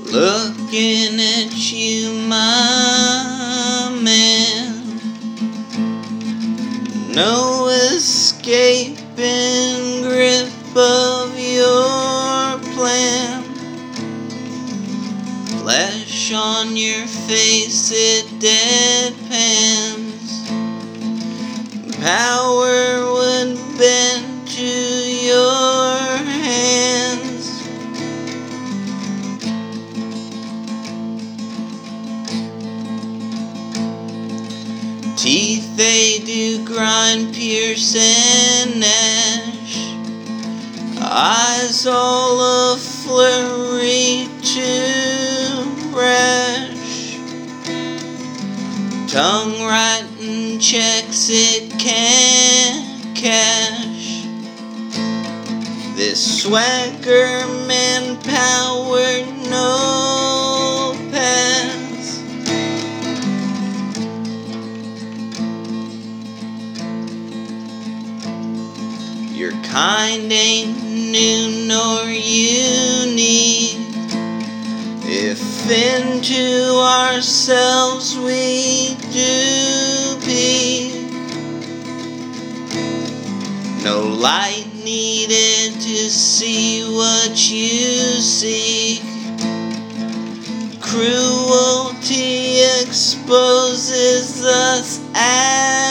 looking at you, my man. No escaping grip of your plan. Flesh on your face, it deadpans. Power would bend to your hands. Teeth they do grind, pierce and gnash. Eyes all a flurry to brash. Tongue writing checks it can't cash. This swagger manpower no pass. Your kind ain't new nor unique. If into ourselves we do peek, no light needed to see what you seek. Cruelty exposes us as